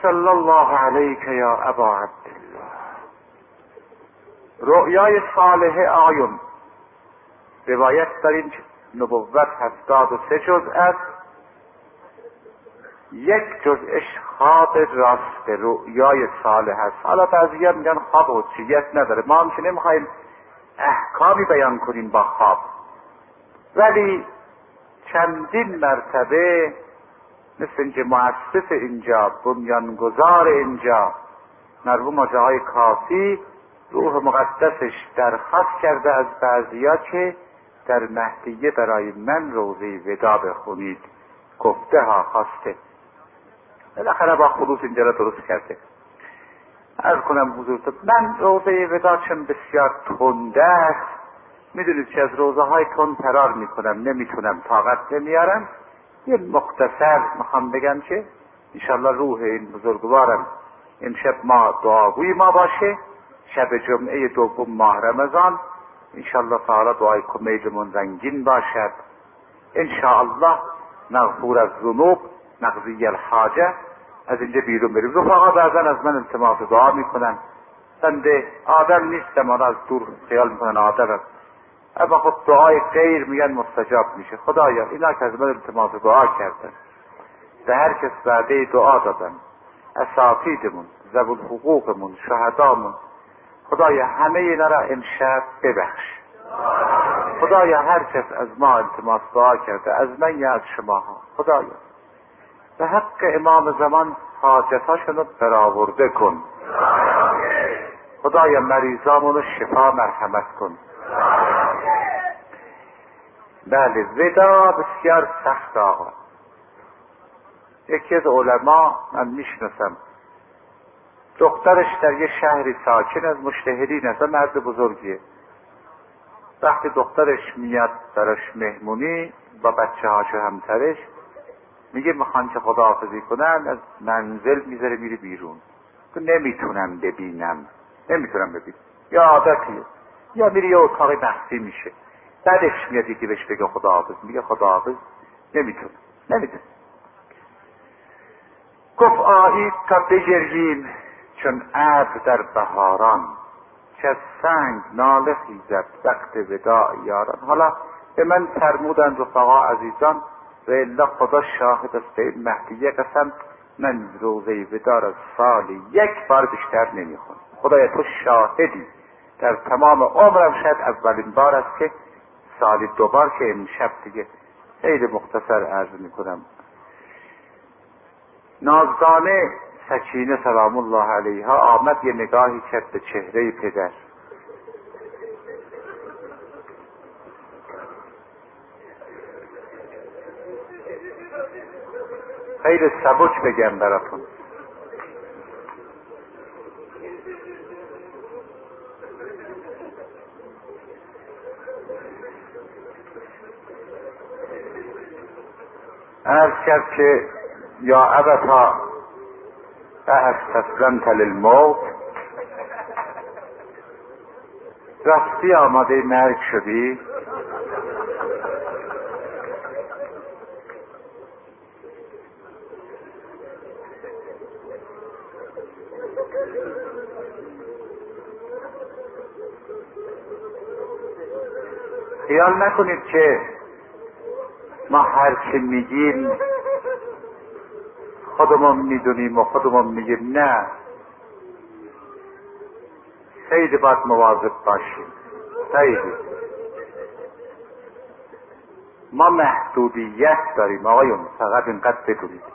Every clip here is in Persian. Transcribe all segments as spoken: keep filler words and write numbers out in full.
صلی الله علیک یا ابا عبدالله. رؤیای صالح آیون روایت داریم که نبوت هفتاد و سه جز است، یک جزءش خواب راست رؤیای صالح است. حالا بعضی‌ها میگن خواب حجیت نداره، ما هم که نمیخوایم احکامی بیان کنیم با خواب، ولی چندین مرتبه مثل اینکه مؤسس اینجا، بنیانگذار اینجا، مرحوم آقای کافی روح مقدسش درخواست کرده از بعضیا که در مهدیه برای من روضه ودا بخونید. گفته ها خواسته، بالاخره با خلوص اینجا را درست کرده. عرض کنم حضورتون من روضه ودا چون بسیار تنده است، میدونید که از روضه های تند فرار میکنم، نمیتونم، طاقت نمیارم. یه مختصر میخوام بگم که انشالله روح این بزرگوارم امشب ما دعاگوی ما باشه. شب جمعه دوم ماه رمضان انشالله تعالی دعای کمیلمون رنگین باشد. انشالله مغفور از ذنوب، مقضی الحاجه، از اینجا بیرون بریم. رفقا بعضا از من التماس دعا میکنن، بنده آدم نیستم، آن از دور خیال میکنن آدمم، اما خب دعای غیر میگن مستجاب میشه. خدایا اینا که از من التماس دعا کردن، به هر کس وعده دعا دادن، اساتیدمون، ذوی الحقوقمون، شهدامون، خدایا همه اینا را امشب ببخش. خدایا هر کس از ما التماس دعا کرده، از من یا از شماها، خدایا به حق امام زمان حاجتاشون رو برآورده کن. خدایا مریضامون رو شفا مرحمت کن. بله ودا بسیار سخت آقا. یکی از علما من میشناسم، دخترش در یه شهری ساکن از مجتهدین است، مرد بزرگیه. وقتی دخترش میاد براش مهمونی با بچه هاش و همسرش، میگه میخوان که خداحافظی کنن، از منزل میذاره میره بیرون. تو نمیتونم ببینم، نمیتونم ببینم، یا عادتیه، یا میری یه اتاق مخفی میشه. بعدش میاد یکی بهش بگه خداحافظ، میگه خداحافظ، نمیتونم نمیتونم. گفت آیید تا بگریم چون ابر در بهاران، که از سنگ ناله خیزد وقت وداع یاران. حالا به من فرمودند رفقا عزیزان و الا خدا شاهد است، به این مهدیه قسم، من روزه ودا را سالی یک بار بیشتر نمیخونم. خدایا تو شاهدی، در تمام عمرم شاید اولین بار است که سالی دوبار که امشب دیگه. خیلی مختصر عرض میکنم. نازدانه سکینه سلام الله علیها آمد یه نگاهی کرد به چهره پدر. خیلی سبک بگم براتون. عرض کرد که یا ابتا استسلمت للموت، راستی آماده مرگ شدی؟ خیال نکنید که ما هر چی میگیم خودمون میدونیم و خودمون میگیم، نه، خیلی باید مواظب باشیم. خیلی ما محدودیت داریم آقایون، فقط اینقدر بدونید.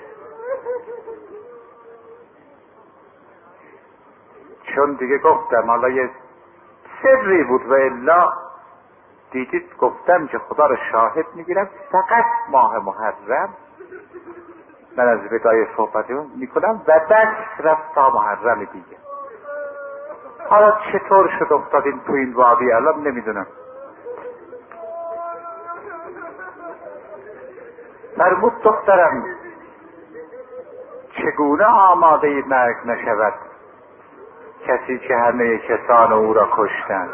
چون دیگه گفتم حالا یه سری بود و الا دیدید گفتم که خدا رو شاهد میگیرم، فقط ماه محرم من از ودای صحبتی میکنم و بس رفت تا محرم دیگه. حالا چطور شد افتادیم تو این وادی الان نمیدونم. مربوط دخترم چگونه آماده مرگ نشود کسی که همه کسان او را کشتند؟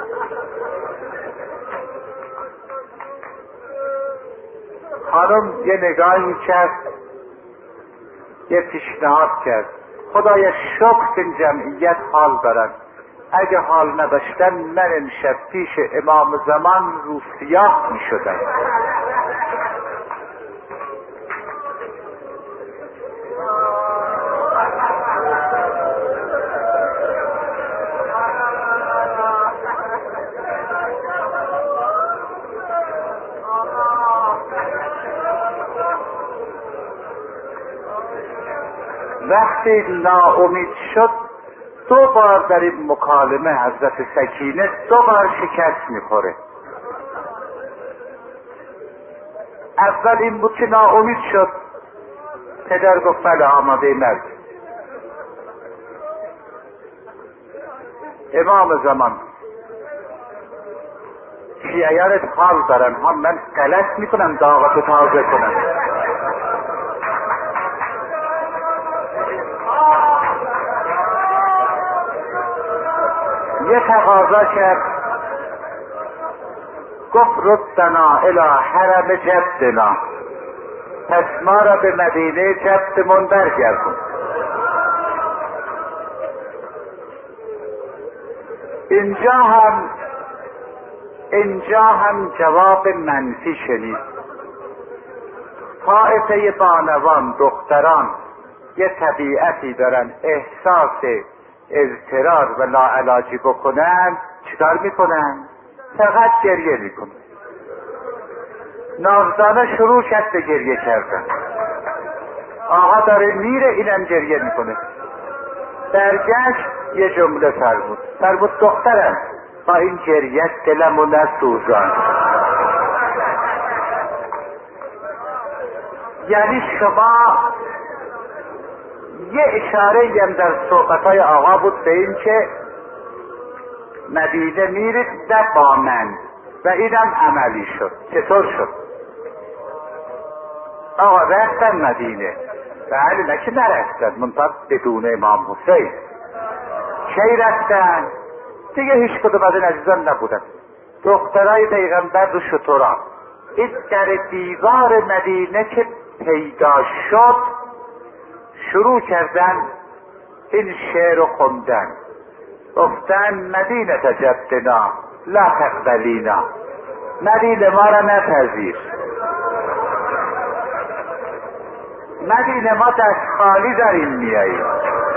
خانم یه نگاهی کرد، یه پیشنهاد کرد، خدای شکر این جمعیت حال دارن. اگه حال نداشتن من امشب پیش امام زمان رو سیاه می شدن. وقتی ناامید شد دو بار در این مکالمه حضرت سکینه دو بار شکست میخوره. اول این بود که ناامید شد، پدر گفت بله آماده مرد. امام زمان شیعیانت حال دارن، هم من غلط میکنم دعوتو تازه کنم. یه تقاضا کرد، گفت ردنا الی حرم جدنا، پس ما را به مدینه جدمون برگردون. اینجا هم اینجا هم جواب منفی شنید. طائفه بانوان دختران یه طبیعتی دارن، احساس اضطرار و لاعلاجی بکنن چیکار میکنن؟ فقط گریه میکنن. نازدانه شروع کرد به گریه کردن. آقا داره میره، اینم گریه میکنه. برگشت یه جمله فرمود، فرمود دخترم با این گریه دلمو نسوزان. یعنی شما یه اشاره هم در صحبتهای آقا بود به این که مدینه میرید نه با من، و اینم عملی شد. چطور شد؟ آقا رفتن مدینه، بله نه که نرفتن، منطقه بدون امام حسین. کی رفتن؟ دیگه هیچ کدوم از این عزیزان نبودن، دخترای پیغمبر رو شطورا. این در دیوار مدینه که پیدا شد شروع کردن این شعر رو خوندن، گفتن مدینه جدنا لا تقبلینا، مدینه ما را نپذیر، مدینه ما دست خالی داریم میاییم،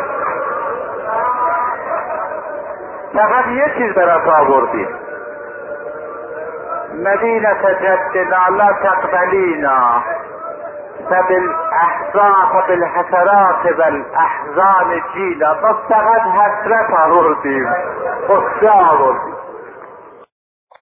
فقط یه چیز برات آوردیم، مدینه جدنا لا تقبلینا فبالاحزان فبالحسرات والاحزان جینا. ما فقط حسرت آوردیم، قصه آوردیم.